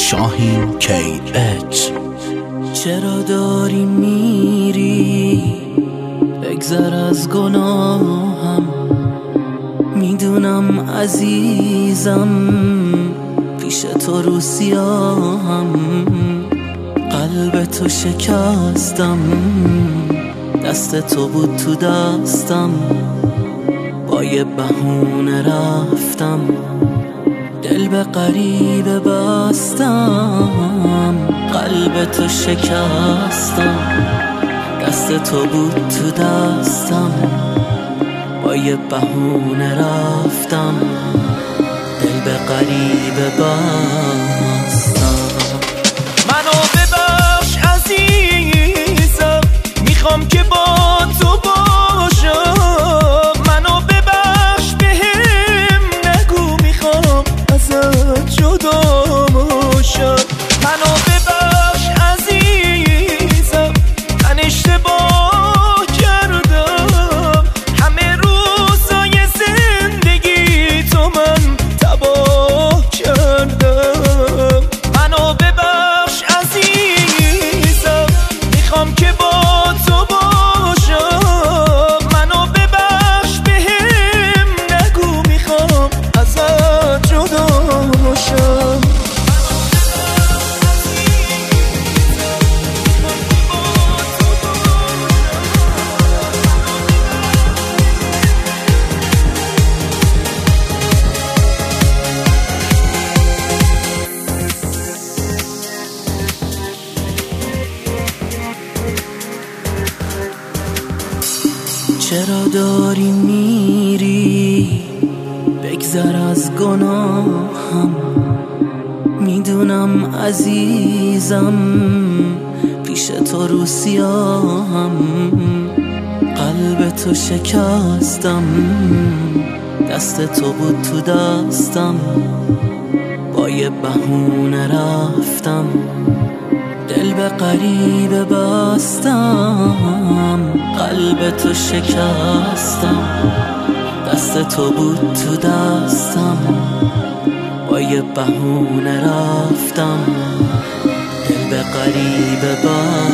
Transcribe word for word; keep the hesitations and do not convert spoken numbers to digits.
شاهین کی اچ. چرا داری میری؟ بگذر از گناهم، میدونم عزیزم پیش تو رو سیاهم. قلب تو شکستم، دست تو بود تو دستم، با یه بهونه رفتم، دل به غریبه بستم. قلب تو شکستم، دست تو بود تو دستم، با یه بهونه رفتم، دل به غریبه بستم. منو ببخش عزیزم، میخوام که با تو باشم. منو ببخش بهم نگو، میخوام ازت جدا باشم. منو ببخش عزیزم، من اشتباه کردم، همه روزای زندگی تو من تباه کردم. منو ببخش عزیزم، میخوام که با تو باشم. منو ببخش بهم نگو، میخوام ازت جدا باشم. چرا داری میری؟ بگذر از گناهم، میدونم عزیزم پیش تو رو سیاهم. قلب تو شکستم، دست تو بود تو دستم، با یه بهونه رفتم، دل به غریبه بستم. قلب تو شکستم، دست تو بود تو دستم، با یه بهونه رفتم، دل به غریبه بستم.